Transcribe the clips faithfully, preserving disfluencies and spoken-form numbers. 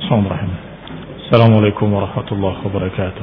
Bismillahirrahmanirrahim. Assalamualaikum warahmatullahi wabarakatuh.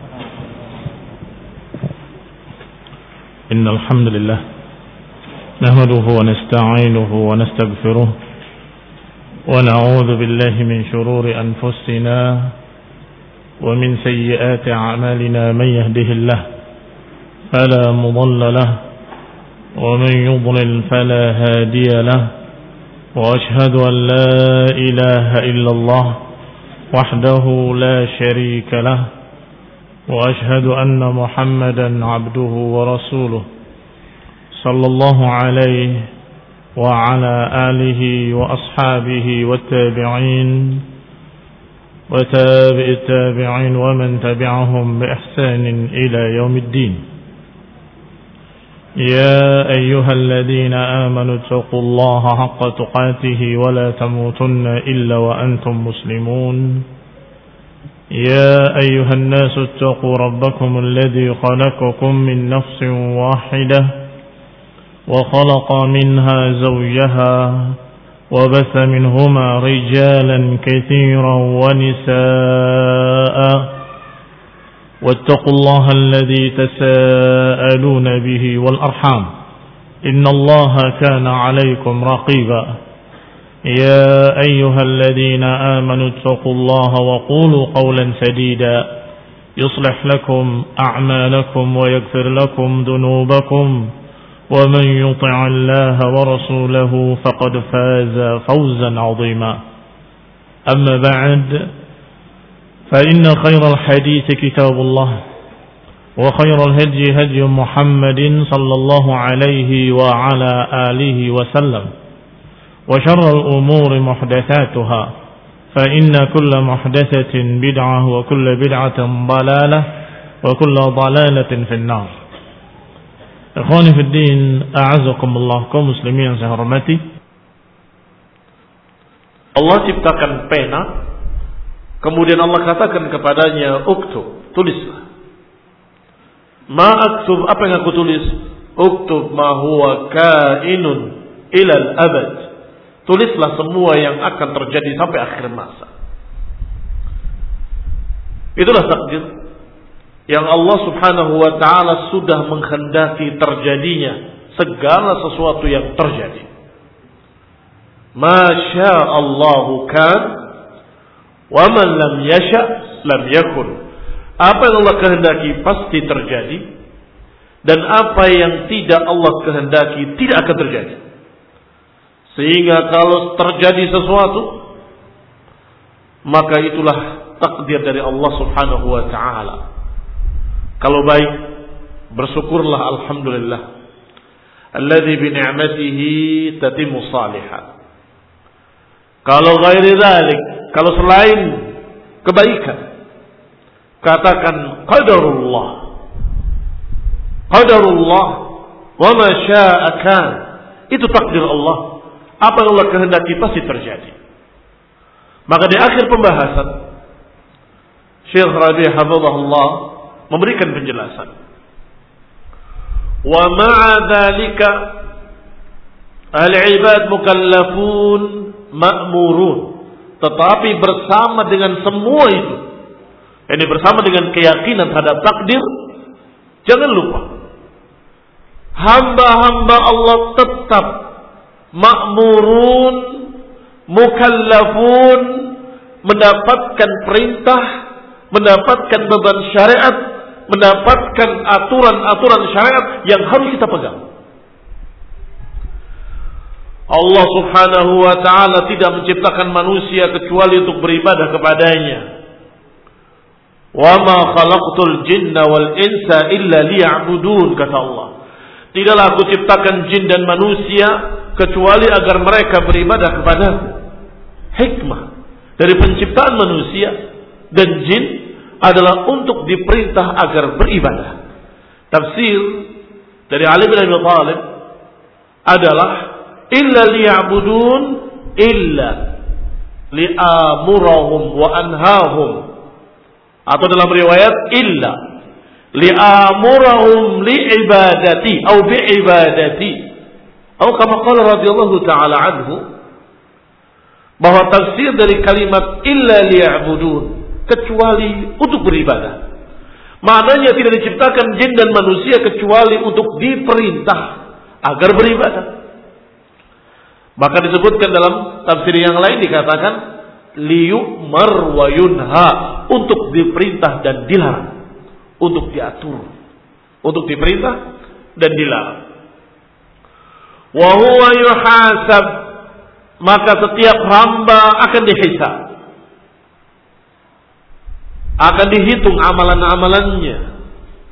Innal hamdalillah nahmaduhu wa nasta'inuhu wa nastaghfiruh wa na'udzu billahi min shururi anfusina wa min sayyiati a'malina man yahdihillahu fala mudilla lahu wa man yudlil fala hadiya lahu wa ashhadu an la ilaha illallah wahdahu la syarika lahu wa ashhadu anna Muhammadan abduhu wa rasuluh sallallahu alaihi wa ala alihi wa ashabihi wa tabi'in wa tabi'it tabi'in wa man tabi'ahum bi ihsanin ila yaumiddin. يا أيها الذين آمنوا اتقوا الله حق تقاته ولا تموتن إلا وأنتم مسلمون يا أيها الناس اتقوا ربكم الذي خلقكم من نفس واحدة وخلق منها زوجها وبث منهما رجالا كثيرا ونساء واتقوا الله الذي تساءلون به والأرحام إن الله كان عليكم رقيبا يا أيها الذين آمنوا اتقوا الله وقولوا قولا سديدا يصلح لكم أعمالكم ويغفر لكم ذنوبكم ومن يطع الله ورسوله فقد فاز فوزا عظيما أما بعد فإن خير الحديث كتاب الله وخير الهدي هدي محمد صلى الله عليه وعلى آله وسلم وشر الأمور محدثاتها فإن كل محدثة بدعة وكل بدعة ضلالة وكل ضلالة في النار. Ikhwani fi din, a'azakumullah, kaum muslimin yang saya hormati. Allah ciptakan pena, kemudian Allah katakan kepadanya, uktub, tulislah. Ma aktub, apa yang aku tulis? Uktub ma huwa kainun ilal abad. Tulislah semua yang akan terjadi sampai akhir masa. Itulah takdir yang Allah subhanahu wa ta'ala sudah menghendaki terjadinya segala sesuatu yang terjadi. Masya Allahu kan, wa man lam yasha lam yakun. Apa yang Allah kehendaki pasti terjadi, dan apa yang tidak Allah kehendaki tidak akan terjadi. Sehingga kalau terjadi sesuatu, maka itulah takdir dari Allah subhanahu wa ta'ala. Kalau baik, bersyukurlah alhamdulillah. Alladzi bi ni'matihi tatimmu shalihat. Kalau ghairi dzalik, kalau selain kebaikan, katakan qadarullah. Qadarullah wa ma syaa kan. Itu takdir Allah. Apa yang Allah kehendaki pasti terjadi. Maka di akhir pembahasan, Syekh Rabi' hafizahullah memberikan penjelasan. Wa ma'a dzalika al-ibad mukallafun ma'murun. Tetapi bersama dengan semua itu, ini bersama dengan keyakinan terhadap takdir, jangan lupa hamba-hamba Allah tetap ma'murun, mukallafun, mendapatkan perintah, mendapatkan beban syariat, mendapatkan aturan-aturan syariat yang harus kita pegang. Allah subhanahu wa ta'ala tidak menciptakan manusia kecuali untuk beribadah kepadanya. Wa ma khalaqtul jinna wal insa illa liya'budun, kata Allah. Tidaklah aku ciptakan jin dan manusia kecuali agar mereka beribadah kepadaku. Hikmah dari penciptaan manusia dan jin adalah untuk diperintah agar beribadah. Tafsir dari Ali bin Abi Thalib adalah illa liya'budun illa li'amurahum wa anhahum, atau dalam riwayat illa li'amurahum li'ibadati atau bi'ibadati, atau kama qala radhiyallahu ta'ala anhu, bahwa tafsir dari kalimat illa liya'budun, kecuali untuk beribadah. Maknanya tidak diciptakan jin dan manusia kecuali untuk diperintah agar beribadah. Maka disebutkan dalam tafsir yang lain dikatakan liyu'mar wa yunha, untuk diperintah dan dilarang, untuk diatur, untuk diperintah dan dilarang. Wa huwa yuhasab, maka setiap hamba akan dihisab, akan dihitung amalan-amalannya.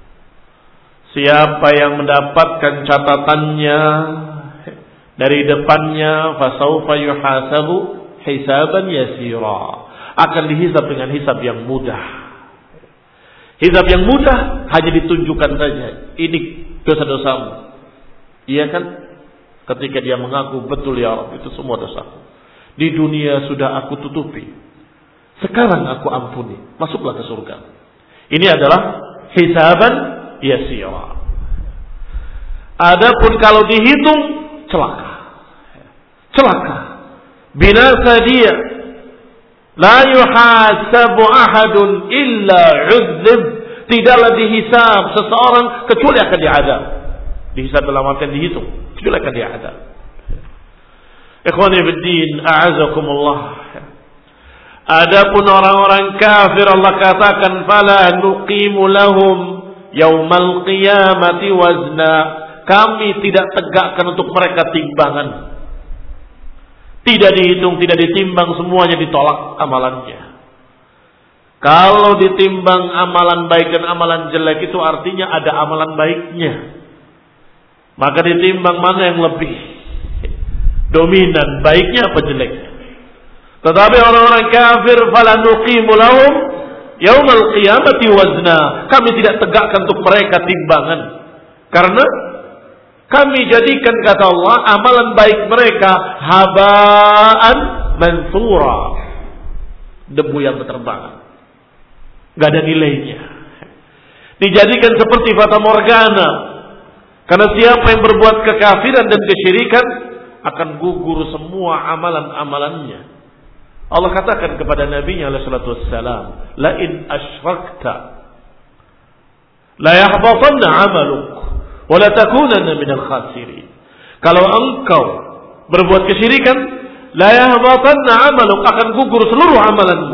Siapa yang mendapatkan catatannya dari depannya, fasaufa yuhasabu hisaban yasira, akan dihisab dengan hisab yang mudah. Hisab yang mudah hanya ditunjukkan saja, ini dosa-dosamu. Iya kan? Ketika dia mengaku, betul ya Rabb, itu semua dosaku. Di dunia sudah aku tutupi, sekarang aku ampuni, masuklah ke surga. Ini adalah hisaban yasira. Adapun kalau dihitung, celaka. Celaka. Binasa dia. La yuhasabu ahadun illa uzzib. Tidaklah dihisab seseorang kecuali akan diazab. Dihisab dalam artian dihitung, kecuali akan diazab. Ikhwani fiddin, a'azakumullah. Adapun orang-orang kafir, Allah katakan fala nuqimu lahum yaumal qiyamati wazna. Kami tidak tegakkan untuk mereka timbangan. Tidak dihitung, tidak ditimbang, semuanya ditolak amalannya. Kalau ditimbang amalan baik dan amalan jelek, itu artinya ada amalan baiknya. Maka ditimbang mana yang lebih dominan, baiknya apa jeleknya. Tetapi orang-orang kafir fala nuqimu lahum yaumal qiyamati wazna. Kami tidak tegakkan untuk mereka timbangan. Karena kami jadikan, kata Allah, amalan baik mereka habaan mansura, debu yang berterbangan, gak ada nilainya. Dijadikan seperti fata morgana. Karena siapa yang berbuat kekafiran dan kesyirikan akan gugur semua amalan-amalannya. Allah katakan kepada Nabi-Nya alaihi salatu wassalam, la in asyrakta la yahbatanna 'amaluk wa la takunanna minal khasirin. Kalau engkau berbuat kesyirikan, la yahbatanna 'amaluk, akan gugur seluruh amalanmu.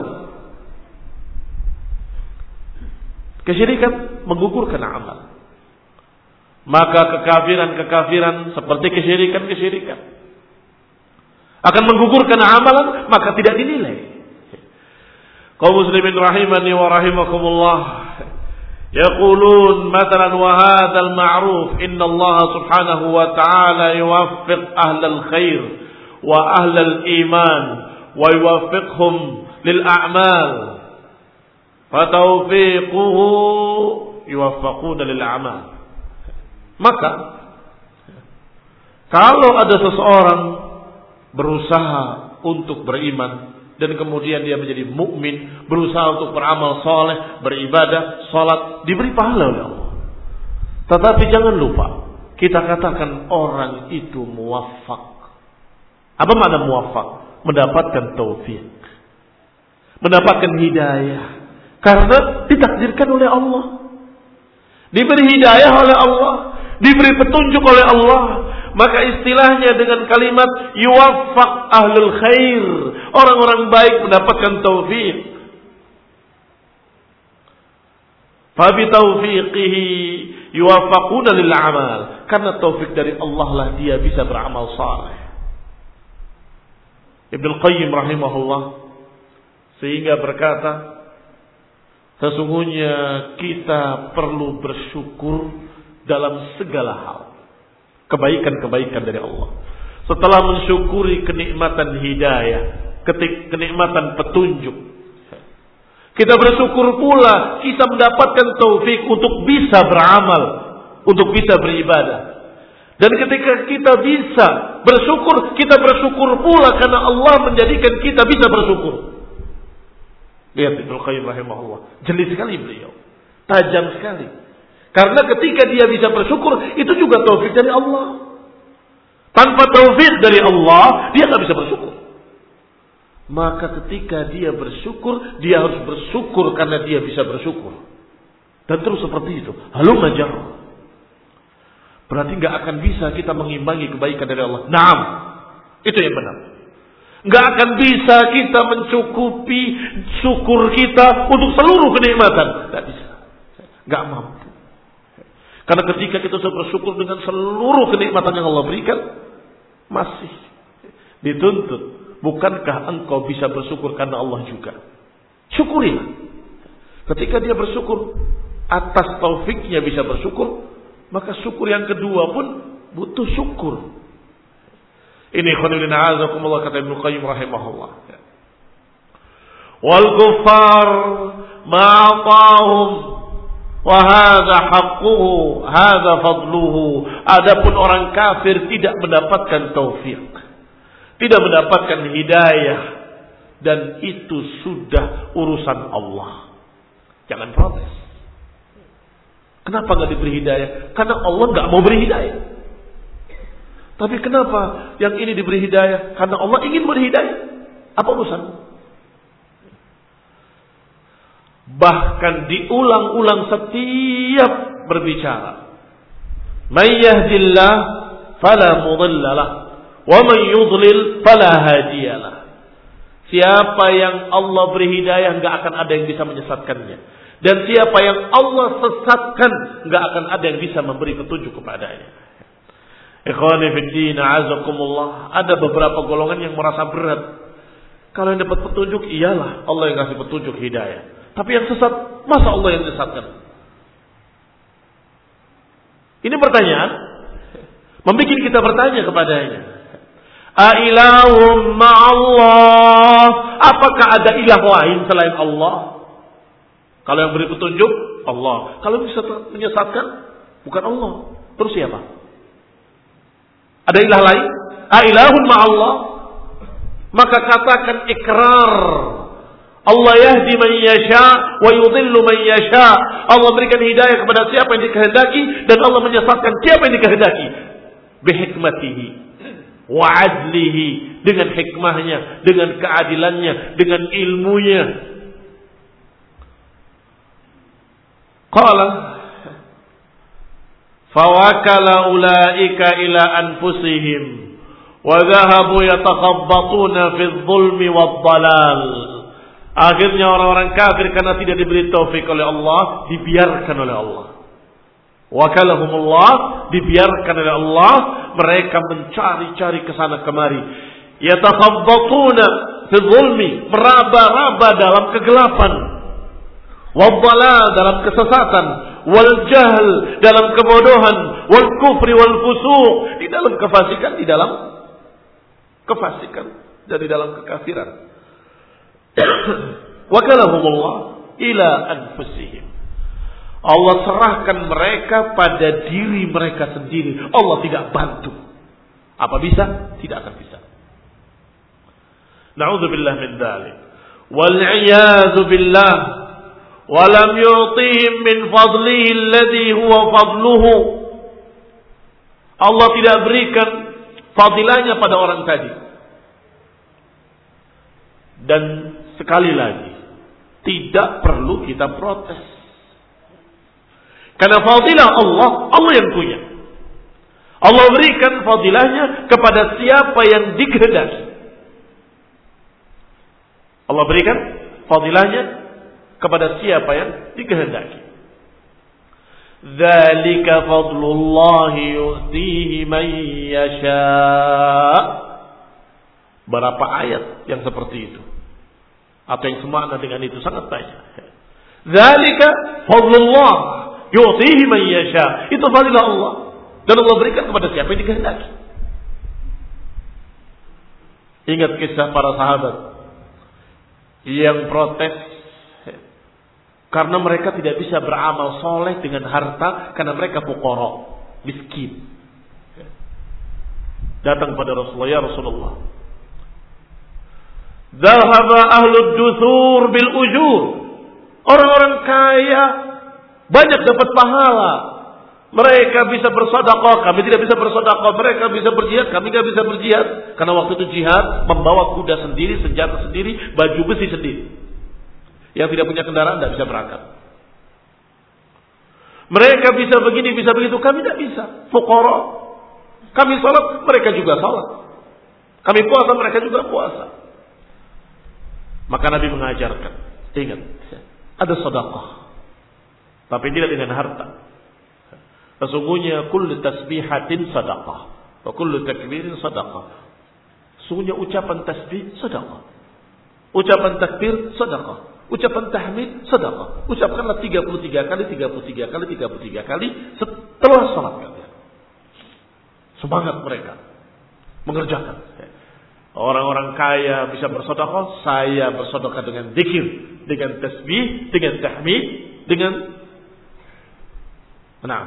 Kesyirikan menggugurkan amal. Maka kekafiran-kekafiran seperti kesyirikan-kesyirikan akan menggugurkan amalan, maka tidak dinilai. Kaum muslimin rahimani wa rahimakumullah, yaqulun mathalan wa hadzal ma'ruf, inna Allah subhanahu wa ta'ala yuwaffiq ahlal khair wa ahlal iman wa yuwaffiqhum lil a'mal fa tawfiquhu yuwaffaquna lil a'mal. Maka kalau ada seseorang berusaha untuk beriman dan kemudian dia menjadi mukmin, berusaha untuk beramal saleh, beribadah, salat, diberi pahala oleh Allah. Tetapi jangan lupa, kita katakan orang itu muwaffaq. Apa makna muwaffaq? Mendapatkan taufik, mendapatkan hidayah, karena ditakdirkan oleh Allah, diberi hidayah oleh Allah, diberi petunjuk oleh Allah. Maka istilahnya dengan kalimat yuwaffaq ahlul khair, orang-orang baik mendapatkan taufik. Fa bi taufiqihi yuwaffaquna lil amal, karena taufik dari Allah lah dia bisa beramal saleh. Ibnu Qayyim rahimahullah sehingga berkata, sesungguhnya kita perlu bersyukur dalam segala hal, kebaikan-kebaikan dari Allah. Setelah mensyukuri kenikmatan hidayah, ketik kenikmatan petunjuk, kita bersyukur pula kita mendapatkan taufik untuk bisa beramal, untuk bisa beribadah. Dan ketika kita bisa bersyukur, kita bersyukur pula karena Allah menjadikan kita bisa bersyukur. Lihat Ibnu Qayyim rahimahullah, jeli sekali beliau, tajam sekali. Karena ketika dia bisa bersyukur, itu juga taufik dari Allah. Tanpa taufik dari Allah, dia tidak bisa bersyukur. maka ketika dia bersyukur, dia harus bersyukur karena dia bisa bersyukur. Dan terus seperti itu. Halumma jarra. Berarti nggak akan bisa kita mengimbangi kebaikan dari Allah. Naam, itu yang benar. Nggak akan bisa kita mencukupi syukur kita untuk seluruh kenikmatan. Nggak bisa. Nggak mampu. Karena ketika kita sudah bersyukur dengan seluruh kenikmatan yang Allah berikan, masih dituntut. Bukankah engkau bisa bersyukur karena Allah juga? Syukurilah. Ketika dia bersyukur atas taufiknya bisa bersyukur, maka syukur yang kedua pun butuh syukur. Ini khonilin a'azakumullah kata Ibnu Qayyim rahimahullah. Wal kuffar ma'atahum wa hadza haqquhu hadza fadluhu. Adapun orang kafir tidak mendapatkan taufik, tidak mendapatkan hidayah, dan itu sudah urusan Allah. Jangan protes. Kenapa nggak diberi hidayah? Karena Allah nggak mau beri hidayah. Tapi kenapa yang ini diberi hidayah? Karena Allah ingin beri hidayah. Apa urusan? Bahkan diulang-ulang setiap berbicara. May yahdillah fala mudhillalah wa man yudlil fala hadiyalah. Siapa yang Allah beri hidayah nggak akan ada yang bisa menyesatkannya. Dan siapa yang Allah sesatkan, nggak akan ada yang bisa memberi petunjuk kepadanya. Ikhwani fiddin, a'azakumullah. Ada beberapa golongan yang merasa berat. Kalau yang dapat petunjuk, iyalah Allah yang kasih petunjuk hidayah. Tapi yang sesat, masa Allah yang sesatkan? Ini pertanyaan, membuat kita bertanya kepadanya. Ailahum ma'allah. Apakah ada ilah lain selain Allah? Kalau yang beri petunjuk, Allah. Kalau bisa menyesatkan, bukan Allah. Terus siapa? Ada ilah lain? Ailahum ma'allah. Maka katakan ikrar. Allah yahdi man yasha wa yudhillu man yasha. Allah berikan hidayah kepada siapa yang dikehendaki, dan Allah menyesatkan siapa yang dikehendaki. Bihikmatihi wa adlihi, dengan hikmahnya, dengan keadilannya, dengan ilmunya. Qala fawakala ulaika ila anfusihim wa dhahabu yatakhabbatuna fi dhulmi wad dalal. Akhirnya orang-orang kafir karena tidak diberi taufik oleh Allah, dibiarkan oleh Allah. Wakalahumullah, dibiarkan oleh Allah, mereka mencari-cari ke sana kemari. Yatakhabbatuna fi dhulmi, meraba-raba dalam kegelapan. Wadhalal, dalam kesesatan. Wal jahl, dalam kebodohan. Wal kufri wal fusuq, di dalam kefasikan, di dalam kefasikan dan di dalam kekafiran. Wakalahumullah ila anfusihim. Allah serahkan mereka pada diri mereka sendiri. Allah tidak bantu. Apa bisa? Tidak akan bisa. Na'udzubillah min dzalik. Wal 'iyadzu billah. Wa lam yu'tihim min fadlihi alladhi huwa fadluhu. Allah tidak berikan fadilahnya pada orang tadi. Dan sekali lagi, tidak perlu kita protes. Karena fadilah Allah, Allah yang punya. Allah berikan fadilahnya kepada siapa yang dikehendaki. Allah berikan fadilahnya kepada siapa yang dikehendaki. Dzalika fadlullahi yu'tihi man yasha. Berapa ayat yang seperti itu? Atau yang semakna dengan itu? Sangat banyak. Dzalika fadlullah yu'tihi man yasha. Itu fadilah Allah, dan Allah berikan kepada siapa yang dikehendaki. Ingat kisah para sahabat yang protes karena mereka tidak bisa beramal soleh dengan harta, karena mereka fuqara, miskin. Datang pada Rasulullah, ya Rasulullah, dhahaba ahlud dusur bil ujur. Orang-orang kaya banyak dapat pahala. Mereka bisa bersedekah, kami tidak bisa bersedekah. Mereka bisa berjihad, kami tidak bisa berjihad. Karena waktu itu jihad membawa kuda sendiri, senjata sendiri, baju besi sendiri. Yang tidak punya kendaraan tidak bisa berangkat. Mereka bisa begini, bisa begitu, kami tidak bisa. Fuqara. Kami salat, mereka juga salat. Kami puasa, mereka juga puasa. Maka Nabi mengajarkan, ingat, ada sedekah, tapi tidak dengan harta. Sesungguhnya kullu tasbihatin sedekah, wa kullu takbirin sedekah. Sesungguhnya ucapan tasbih sedekah, ucapan takbir sedekah, ucapan tahmid sedekah. Ucapkanlah tiga puluh tiga kali, tiga puluh tiga kali, tiga puluh tiga kali setelah salat kalian. Semangat mereka mengerjakan. Orang-orang kaya bisa bersedekah, saya bersedekah dengan zikir, dengan tasbih, dengan tahmid, dengan nah.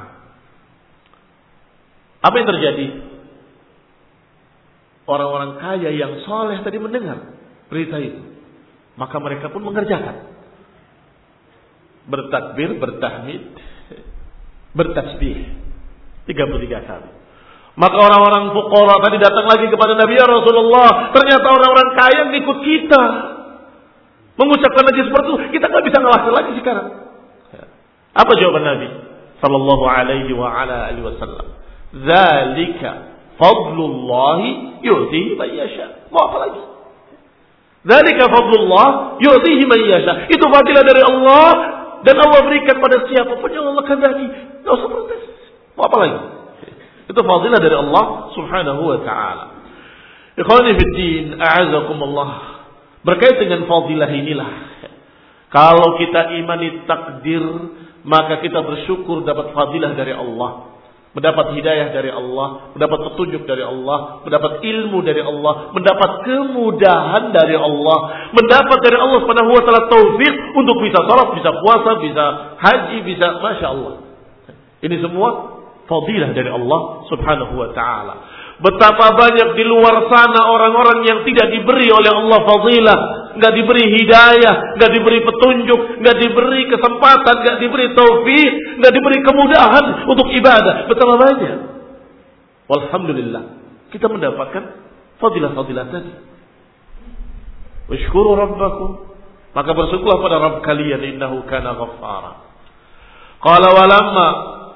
Apa yang terjadi? Orang-orang kaya yang soleh tadi mendengar berita itu, maka mereka pun mengerjakan. Bertakbir, bertahmid, bertasbih tiga puluh tiga kali. Maka orang-orang fuqara tadi datang lagi kepada Nabi, ya Rasulullah, ternyata orang-orang kaya yang ikut kita mengucapkan lagi seperti itu, kita nggak bisa ngelaksan lagi sekarang. Apa jawaban Nabi sallallahu alaihi wa ala alihi wasallam? Dzalika fadlullah yu'tihi man yasha. Mau apa lagi? Dzalika fadlullah yu'tihi man yasha. Itu fadilah dari Allah dan Allah berikan pada siapapun yang Allah kehendaki. Enggak usah protes. Mau apa lagi? Itu fadilah dari Allah Subhanahu wa taala. Ikhwani fid din, a'azakumullah. Berkait dengan fadilah inilah, kalau kita imani takdir, maka kita bersyukur dapat fadilah dari Allah, mendapat hidayah dari Allah, mendapat petunjuk dari Allah, mendapat ilmu dari Allah, mendapat kemudahan dari Allah, mendapat dari Allah Subhanahu wa taala taufik untuk bisa salat, bisa puasa, bisa haji, bisa masya Allah. Ini semua fadilah dari Allah Subhanahu wa taala. Betapa banyak di luar sana orang-orang yang tidak diberi oleh Allah fadilah, enggak diberi hidayah, enggak diberi petunjuk, enggak diberi kesempatan, enggak diberi taufik, enggak diberi kemudahan untuk ibadah. Betapa banyak. Walhamdulillah kita mendapatkan fadilah-fadilah tadi. Washkuru rabbakum, maka bersyukurlah pada Rabb kalian, innahu kana ghaffara. Qala walamma,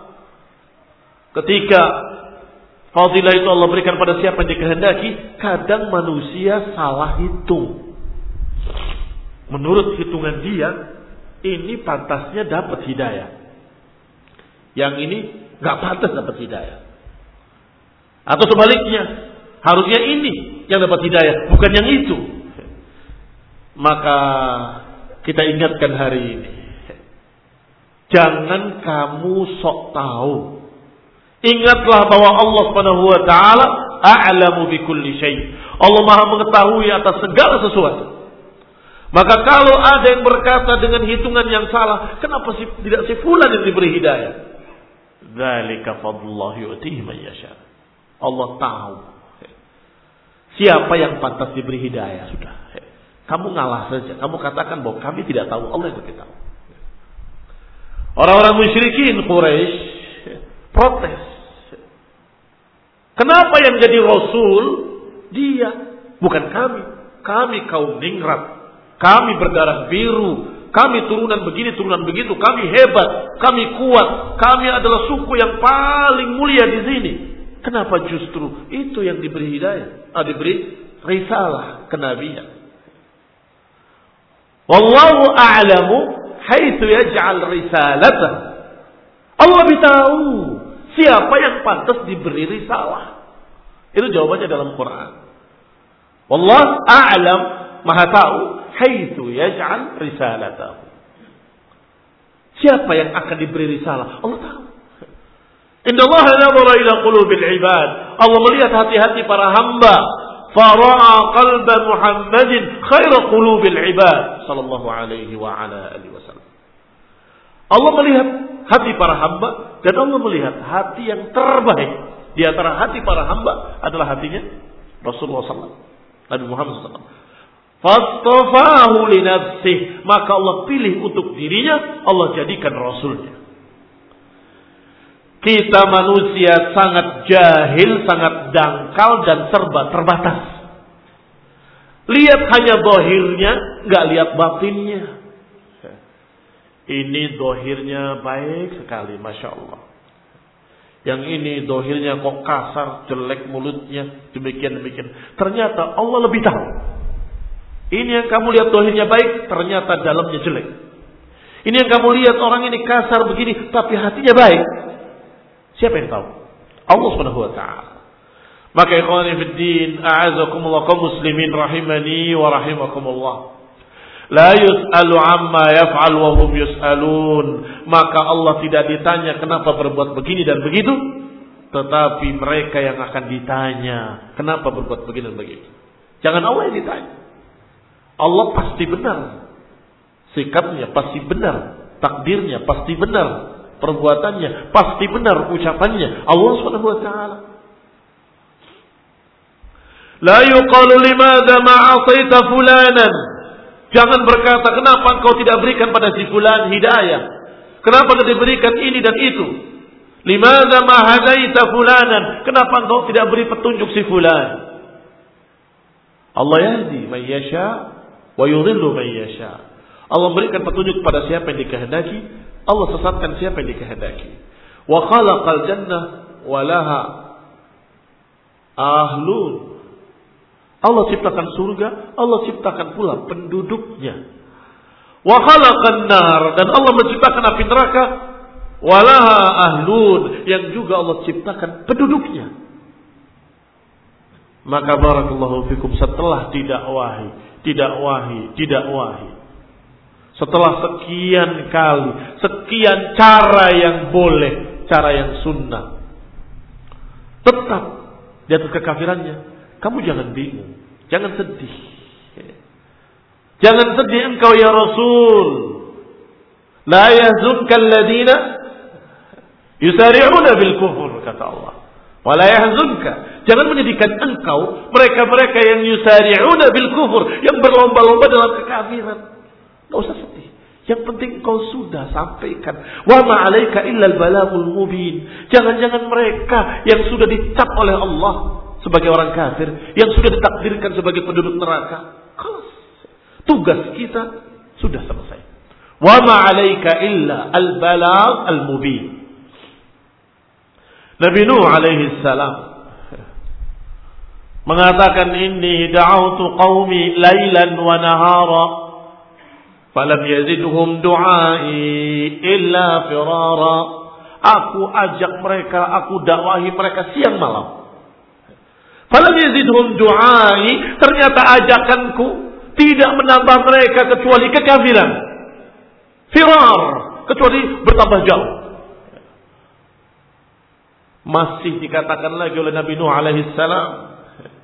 ketika fadilah itu Allah berikan pada siapa yang dikehendaki, kadang manusia salah hitung. Menurut hitungan dia, ini pantasnya dapat hidayah, yang ini gak pantas dapat hidayah. Atau sebaliknya, harusnya ini yang dapat hidayah, bukan yang itu. Maka kita ingatkan hari ini, jangan kamu sok tahu. Ingatlah bahwa Allah Subhanahu wa taala a'lamu bikulli syai'. Allah Maha mengetahui atas segala sesuatu. Maka kalau ada yang berkata dengan hitungan yang salah, kenapa sih tidak si fulan yang diberi hidayah? Dzalika fadlullah yu'tihi man yasha. Allah tahu siapa yang pantas diberi hidayah, sudah. Kamu ngalah saja. Kamu katakan bahwa kami tidak tahu, Allah yang lebih tahu. Orang-orang musyrikin Quraisy protes. Kenapa yang jadi rasul dia, bukan kami? Kami kaum ningrat, kami berdarah biru, kami turunan begini, turunan begitu, kami hebat, kami kuat, kami adalah suku yang paling mulia di sini. Kenapa justru itu yang diberi hidayah, ah, diberi risalah kenabian? Wallahu a'lamu haitsu yaj'al risalatahu. Allah lebih tahu siapa yang pantas diberi risalah. Itu jawabannya dalam Quran. Wallahu a'lam, Maha tahu haitsu yaj'al risalatahu. Siapa yang akan diberi risalah? Allah tahu. Innallaha nadhara ila qulubil ibad. Allah melihat hati-hati para hamba. Fara'a qalba Muhammadin khaira qulubil ibad sallallahu alaihi wa ala alihi wasallam. Allah melihat hati para hamba dan Allah melihat hati yang terbaik di antara hati para hamba adalah hatinya Rasulullah sallallahu alaihi wasallam, Nabi Muhammad sallallahu alaihi wasallam. Fastafahu li nafsih, maka Allah pilih untuk dirinya, Allah jadikan rasulnya. Kita manusia sangat jahil, sangat dangkal dan serba terbatas. Lihat hanya zahirnya, nggak lihat batinnya. Ini zahirnya baik sekali, masya Allah. Yang ini zahirnya kok kasar, jelek mulutnya, demikian demikian. Ternyata Allah lebih tahu. Ini yang kamu lihat zahirnya baik, ternyata dalamnya jelek. Ini yang kamu lihat orang ini kasar begini, tapi hatinya baik. Siapa yang tahu? Allah Subhanahu wa taala. Maka ikhwani fid din, a'azakumullah kaum muslimin rahimani wa rahimakumullah. La yus'alu amma yaf'al wa hum yus'alun. Maka Allah tidak ditanya kenapa berbuat begini dan begitu, tetapi mereka yang akan ditanya kenapa berbuat begini dan begitu. Jangan Allah yang ditanya. Allah pasti benar. Sikapnya pasti benar, takdirnya pasti benar, perbuatannya pasti benar, ucapannya Allah Subhanahu wa taala. La yuqalu limadza ma 'asaita fulanan. Jangan berkata kenapa engkau tidak berikan pada si fulan hidayah? Kenapa tidak diberikan ini dan itu? Limadza ma hadaita fulanan? Kenapa engkau tidak beri petunjuk si fulan? Allah yahdi man yasha wa yudhillu man yasha. Allah berikan petunjuk pada siapa yang dikehendaki, Allah sesatkan siapa yang dikehendaki. Wa khalaqal jannah wa laha ahlun. Allah ciptakan surga, Allah ciptakan pula penduduknya. Wa khalaqan nar, dan Allah menciptakan api neraka, wa laha ahlun, yang juga Allah ciptakan penduduknya. Maka barakallahu fikum, setelah didakwahi, didakwahi, didakwahi, setelah sekian kali, sekian cara yang boleh, cara yang sunnah, tetap di atas kekafirannya, kamu jangan bingung, jangan sedih. Jangan sedih engkau ya Rasul. La yahzunka alladhina yusari'una bil kufur, kata Allah. Wa la yahzunka, jangan menyedihkan engkau mereka-mereka yang yusari'una bil kufur, yang berlomba-lomba dalam kekafiran. Enggak usah sedih. Yang penting kau sudah sampaikan. Wa ma 'alaika illa al-balaghul mubin. Jangan-jangan mereka yang sudah dicap oleh Allah sebagai orang kafir, yang sudah ditakdirkan sebagai penduduk neraka, kelas. Tugas kita sudah selesai. Wa ma 'alaika illa al-balagh al-mubin. Nabi Nuh alaihi salam mengatakan, inni da'awtu qaumi lailan wa nahara falam yazidhum du'ai illa firara. Aku ajak mereka, aku dakwahi mereka siang malam. Falam yazidhum du'ai, ternyata ajakanku tidak menambah mereka kecuali kekafiran. Firar, kecuali bertambah jauh. Masih dikatakan lagi oleh Nabi Nuh alaihi salam,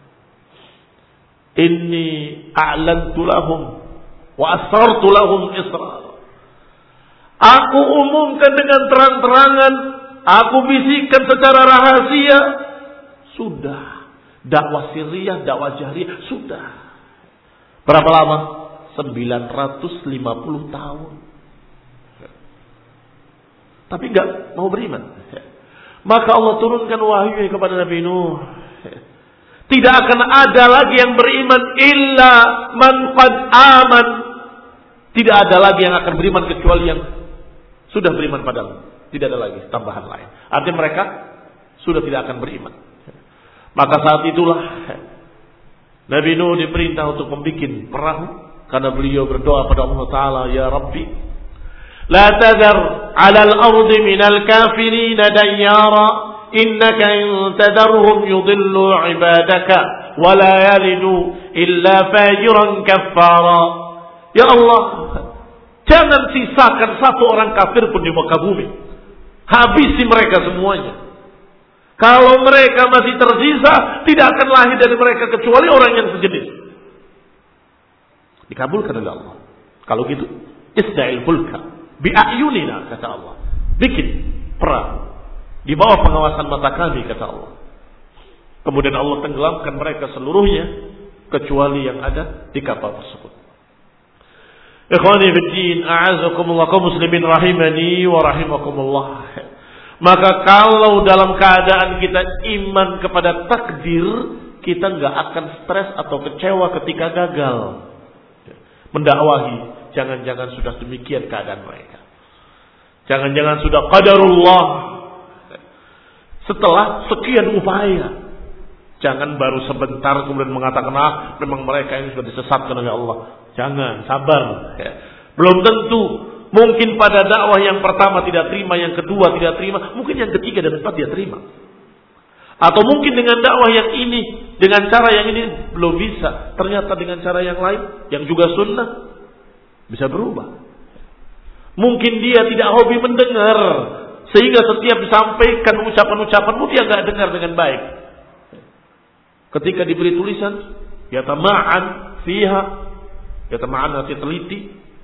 inni a'lantu lahum wa asrartu lahum israr. Aku umumkan dengan terang-terangan, aku bisikkan secara rahasia. Sudah. Dakwah sirriyah, dakwah jahriyah, sudah. Berapa lama? sembilan ratus lima puluh tahun. Tapi enggak mau beriman. Maka Allah turunkan wahyu kepada Nabi Nuh. Tidak akan ada lagi yang beriman illa man qad aman. Tidak ada lagi yang akan beriman kecuali yang sudah beriman padamu. Tidak ada lagi tambahan lain. Artinya mereka sudah tidak akan beriman. Maka saat itulah Nabi Nuh diperintah untuk membuat perahu, karena beliau berdoa pada Allah Ta'ala, ya Rabbi, la tadhar 'ala al-ardi minal kafirin dayyara, innaka in tadarhum yudillu 'ibadaka wa la yalidu illa fajiran kaffara. Ya Allah, jangan sisakan satu orang kafir pun di muka bumi. Habisi mereka semuanya. Kalau mereka masih tersisa, tidak akan lahir dari mereka kecuali orang yang sejenis. Dikabulkan oleh Allah. Kalau gitu, isda'il fulka bi'ayunina, kata Allah. Bikin perahu di bawah pengawasan mata kami, kata Allah. Kemudian Allah tenggelamkan mereka seluruhnya kecuali yang ada di kapal tersebut. Ikhwani fiddin, a'azakumullah kaum muslimin rahimani wa rahimakumullah. Maka kalau dalam keadaan kita iman kepada takdir, kita nggak akan stres atau kecewa ketika gagal mendakwahi. Jangan-jangan sudah demikian keadaan mereka. Jangan-jangan sudah qadarullah. Setelah sekian upaya, jangan baru sebentar kemudian mengatakan, ah memang mereka ini sudah disesatkan oleh Allah. Jangan, sabar. Belum tentu. Mungkin pada dakwah yang pertama tidak terima, yang kedua tidak terima, mungkin yang ketiga dan keempat dia terima. Atau mungkin dengan dakwah yang ini, dengan cara yang ini belum bisa, ternyata dengan cara yang lain, yang juga sunnah, bisa berubah. Mungkin dia tidak hobi mendengar, sehingga setiap disampaikan ucapan-ucapanmu dia nggak dengar dengan baik. Ketika diberi tulisan, yatama'an fiha, yatama'an nanti teliti,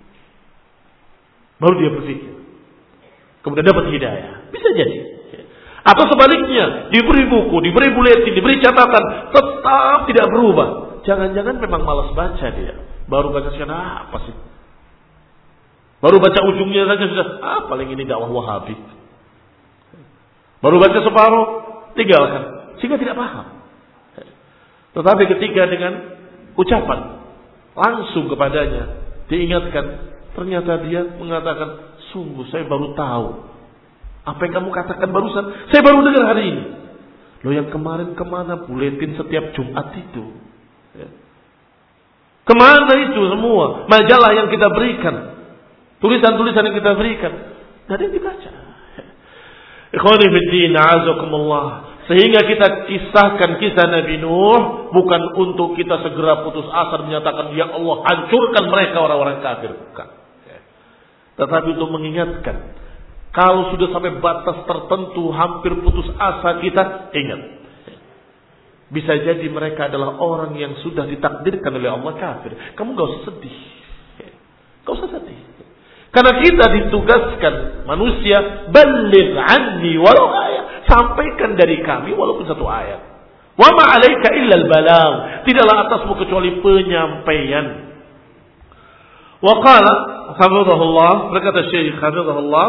baru dia berpikir. Kemudian dapat hidayah. Bisa jadi. Atau sebaliknya, diberi buku, diberi buletin, diberi catatan, tetap tidak berubah. Jangan-jangan memang malas baca dia. Baru baca sekian, ah, apa sih? Baru baca ujungnya saja sudah, ah paling ini dakwah Wahabi. Baru baca separuh, tinggalkan. Sehingga tidak paham. Tetapi ketika dengan ucapan, langsung kepadanya, diingatkan, ternyata dia mengatakan, sungguh saya baru tahu. Apa yang kamu katakan barusan, saya baru dengar hari ini. Loh yang kemarin kemana buletin setiap Jumat itu? Ya. Kemana itu semua? Majalah yang kita berikan. Tulisan-tulisan yang kita berikan. Tidak ada yang dibaca. Ikhwani fiddin, a'azakumullah. Sehingga kita kisahkan kisah Nabi Nuh bukan untuk kita segera putus asa menyatakan ya Allah hancurkan mereka orang-orang kafir, bukan. Tetapi untuk mengingatkan, kalau sudah sampai batas tertentu hampir putus asa kita, ingat. Bisa jadi mereka adalah orang yang sudah ditakdirkan oleh Allah kafir. Kamu gak usah sedih. Gak usah sedih. Karena kita ditugaskan manusia, baligh anni walau ayat. Sampaikan dari kami walaupun satu ayat. Wa ma 'alaika illa al-balagh. Tidaklah atasmu kecuali penyampaian. Wa qala hafizahullah, berkata Syekh hafizahullah,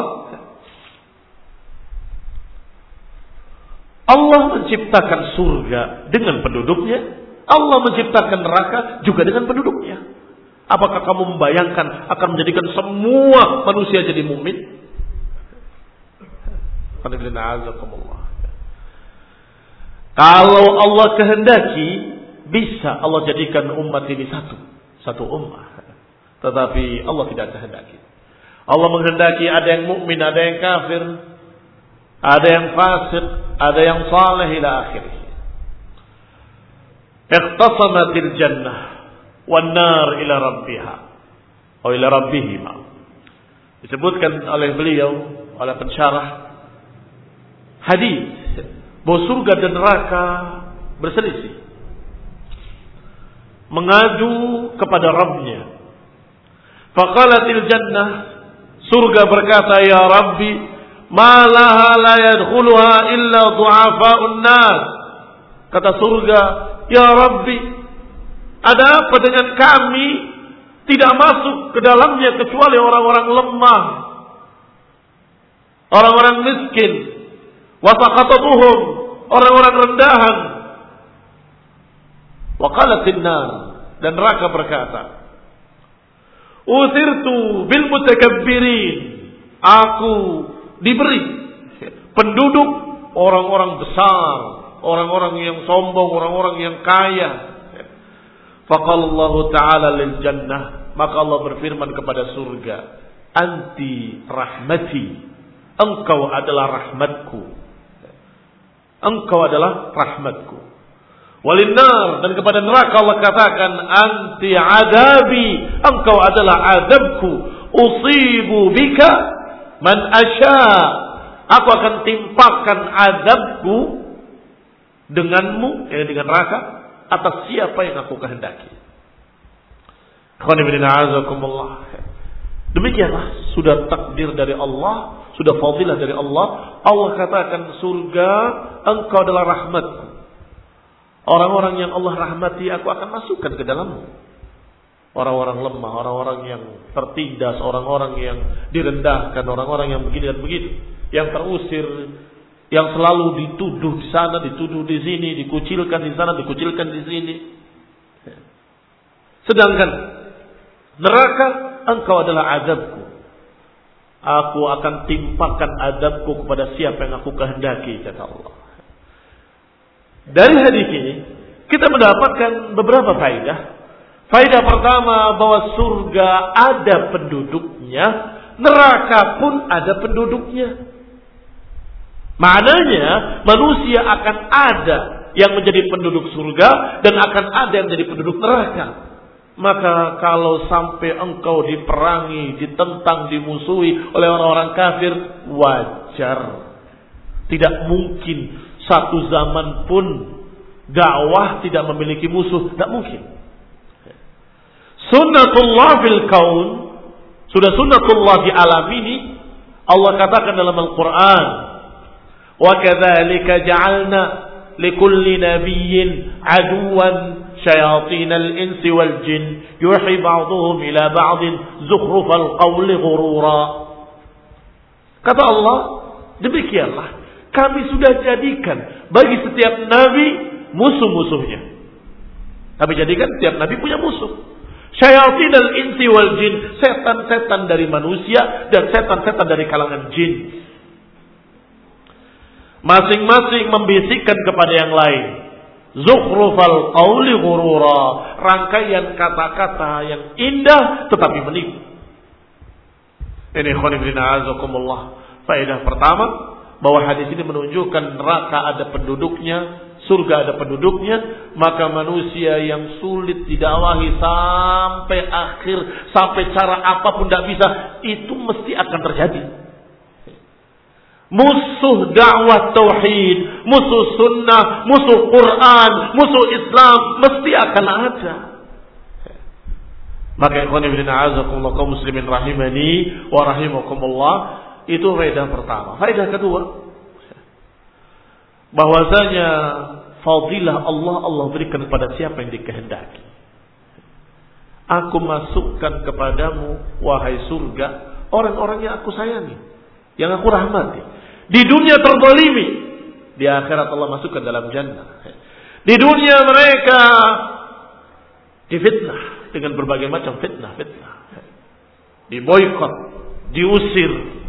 Allah menciptakan surga dengan penduduknya, Allah menciptakan neraka juga dengan penduduknya. Apakah kamu membayangkan akan menjadikan semua manusia jadi mukmin? Kalau Allah kehendaki, bisa Allah jadikan umat ini satu, satu umat. Tetapi Allah tidak kehendaki. Allah menghendaki ada yang mukmin, ada yang kafir, ada yang fasik, ada yang saleh ila akhirih. Ikhtasamatil jannah wan nar ila rabbiha atau ila rabbihima. Disebutkan oleh beliau, oleh pensyarah hadis bahwa surga dan neraka berselisih, mengadu kepada Rabbnya. Faqalatil jannah, surga berkata, ya Rabbi, ma laha la yadkhuluha illa du'afa'un nas. Kata surga, ya Rabbi, ada apa dengan kami tidak masuk ke dalamnya kecuali orang-orang lemah, orang-orang miskin, wasaqatuhum, orang-orang rendahan. Wa qalatin nar, dan neraka berkata, uthirtu bil mutakabbirin, aku diberi penduduk orang-orang besar, orang-orang yang sombong, orang-orang yang kaya. Faqallahu ta'ala lil jannah, maka Allah berfirman kepada surga, anti rahmati, engkau adalah rahmatku, engkau adalah rahmatku. Walinnar, dan kepada neraka Allah katakan, anti adabi, engkau adalah adabku. Usibu bika man asya, aku akan timpakan adabku denganmu, ya, dengan neraka, atas siapa yang aku kehendaki. Demikianlah sudah takdir dari Allah, sudah fadilah dari Allah. Allah katakan surga, engkau adalah rahmatku. Orang-orang yang Allah rahmati aku akan masukkan ke dalammu. Orang-orang lemah, orang-orang yang tertindas, orang-orang yang direndahkan, orang-orang yang begini dan begitu, yang terusir, yang selalu dituduh di sana, dituduh di sini, dikucilkan di sana, dikucilkan di sini. Sedangkan neraka, engkau adalah azabku. Aku akan timpakan azabku kepada siapa yang aku kehendaki, kata Allah. Dari hadis ini kita mendapatkan beberapa faedah. Faedah pertama, bahwa surga ada penduduknya, neraka pun ada penduduknya. Maknanya manusia akan ada yang menjadi penduduk surga dan akan ada yang menjadi penduduk neraka. Maka kalau sampai engkau diperangi, ditentang, dimusuhi oleh orang-orang kafir, wajar. Tidak mungkin satu zaman pun dakwah tidak memiliki musuh, tidak mungkin. Sunnatullah fil kaun, sudah sunnatullah di alam ini. Allah katakan dalam Al-Quran, wa kadzalika ja'alna likulli nabiyyin aduwan syayatinal insi wal jin yuhi ba'dhum ila ba'din zukhrufal qawli ghurura. Kata Allah, demikianlah kami sudah jadikan bagi setiap nabi musuh-musuhnya. Kami jadikan setiap nabi punya musuh. Syayatinal insi wal jin, setan-setan dari manusia dan setan-setan dari kalangan jin. Masing-masing membisikkan kepada yang lain. Zukhrufal qawli ghurura, rangkaian kata-kata yang indah tetapi menipu. Ini khonibina azakumullah. Faedah pertama, bahwa hadis ini menunjukkan neraka ada penduduknya, surga ada penduduknya. Maka manusia yang sulit didakwahi sampai akhir, sampai cara apapun tidak bisa, itu mesti akan terjadi. Musuh dakwah tauhid, musuh sunnah, musuh Quran, musuh Islam mesti akan ada. Maka ikhwan fillah a'azakumullah kaum muslimin rahimani wa rahimakumullah, itu faedah pertama. Faedah kedua, bahwasanya fadilah Allah Allah berikan kepada siapa yang dikehendaki. Aku masukkan kepadamu wahai surga orang-orang yang aku sayangi, yang aku rahmati. Di dunia terzalimi, di akhirat Allah masukkan dalam jannah. Di dunia mereka difitnah dengan berbagai macam fitnah-fitnah, diboikot, diusir.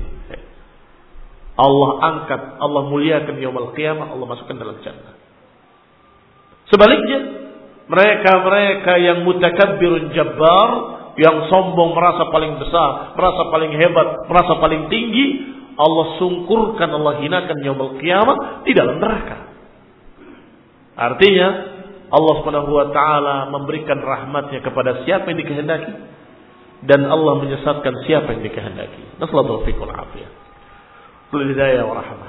Allah angkat, Allah muliakan yaumul qiyamah, Allah masukkan dalam jannah. Sebaliknya, mereka-mereka yang mutakabbirun jabbar, yang sombong, merasa paling besar, merasa paling hebat, merasa paling tinggi, Allah sungkurkan, Allah hinakan yaumul qiyamah di dalam neraka. Artinya Allah Subhanahu wa taala memberikan rahmatnya kepada siapa yang dikehendaki dan Allah menyesatkan siapa yang dikehendaki. Nasallahu fiikum afiyah. Hidayah wa rahmah.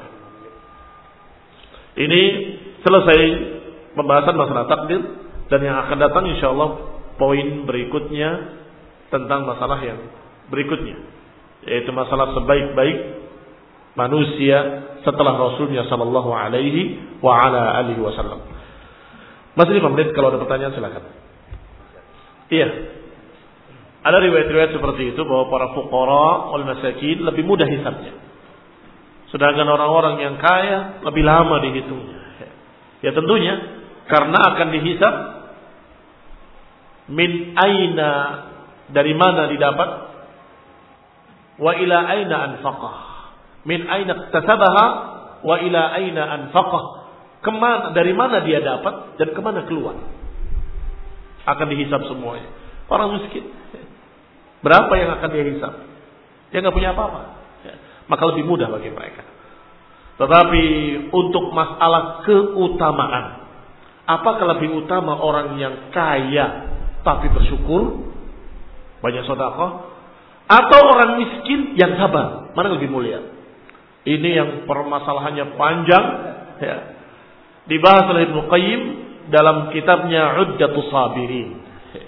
Ini selesai pembahasan masalah takdir, dan yang akan datang insyaallah poin berikutnya tentang masalah yang berikutnya, yaitu masalah sebaik-baik manusia setelah Rasulnya sallallahu alaihi wa ala alihi wasallam. Masih lima menit, kalau ada pertanyaan silakan. Iya. Ada riwayat-riwayat seperti itu bahwa para fuqara wal masakin lebih mudah hisabnya. Sedangkan orang-orang yang kaya lebih lama dihitungnya. Ya tentunya karena akan dihisab min aina, dari mana didapat, wa ila aina anfaqah. Min aina iktasabaha wa ila aina anfaqah. Kemana, dari mana dia dapat dan kemana keluar. Akan dihisab semuanya. Orang miskin, berapa yang akan dia hisab? Dia nggak punya apa-apa. Maka lebih mudah bagi mereka. Tetapi untuk masalah keutamaan, apakah lebih utama orang yang kaya tapi bersyukur, banyak sedekah, atau orang miskin yang sabar? Mana lebih mulia? Ini yang permasalahannya panjang, ya. Dibahas oleh Ibnu Qayyim dalam kitabnya Uddatus Sabirin.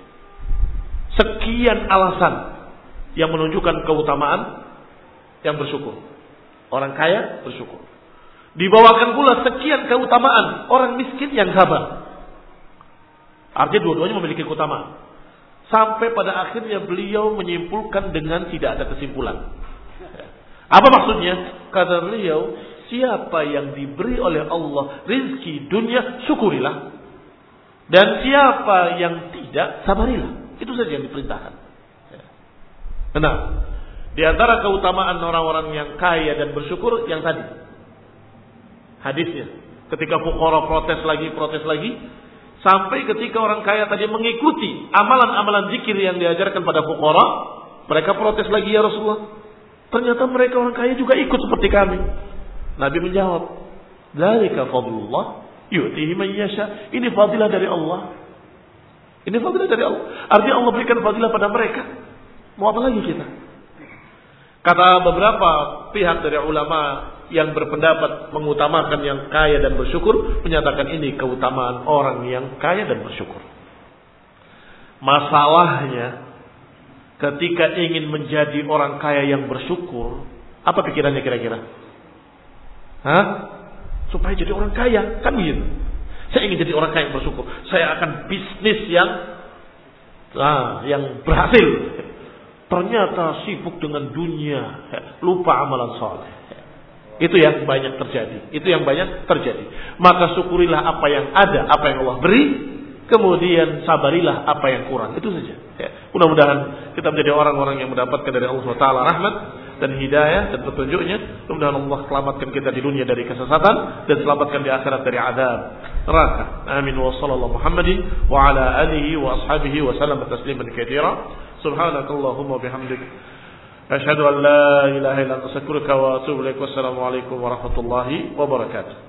Sekian alasan yang menunjukkan keutamaan yang bersyukur. Orang kaya bersyukur. Dibawakan pula sekian keutamaan orang miskin yang sabar. Artinya dua-duanya memiliki keutamaan. Sampai pada akhirnya beliau menyimpulkan dengan tidak ada kesimpulan. Apa maksudnya? Kata beliau, siapa yang diberi oleh Allah rizki dunia, syukurilah. Dan siapa yang tidak, sabarilah. Itu saja yang diperintahkan. Nah, di antara keutamaan orang-orang yang kaya dan bersyukur yang tadi hadisnya, ketika fuqara protes lagi, protes lagi, sampai ketika orang kaya tadi mengikuti amalan-amalan zikir yang diajarkan pada fuqara, mereka protes lagi, ya Rasulullah, ternyata mereka orang kaya juga ikut seperti kami. Nabi menjawab, dzalika fadlullah yu'tihi man yasha. Ini fadilah dari Allah. Ini fadilah dari Allah. Artinya Allah berikan fadilah pada mereka. Mau apa lagi kita? Kata beberapa pihak dari ulama yang berpendapat mengutamakan yang kaya dan bersyukur, menyatakan ini keutamaan orang yang kaya dan bersyukur. Masalahnya, ketika ingin menjadi orang kaya yang bersyukur, apa pikirannya kira-kira? Hah? Supaya jadi orang kaya, kan gitu. Saya ingin jadi orang kaya yang bersyukur. Saya akan bisnis yang ah, yang berhasil. Ternyata sibuk dengan dunia, lupa amalan saleh. Itu yang banyak terjadi. Itu yang banyak terjadi. Maka syukurilah apa yang ada, apa yang Allah beri, kemudian sabarilah apa yang kurang. Itu saja. Ya. Mudah-mudahan kita menjadi orang-orang yang mendapatkan dari Allah subhanahu wa taala rahmat dan hidayah dan petunjuknya. Mudah-mudahan Allah selamatkan kita di dunia dari kesesatan dan selamatkan di akhirat dari azab neraka. Amin wa sallallahu Muhammadin wa ala alihi wa ashabihi wa sallam tasliman katsira. Subhanakallahumma bihamdik asyhadu an la ilaha illa anta astaghfiruka wa atubu ilaik. Wassalamu alaikum warahmatullahi wabarakatuh.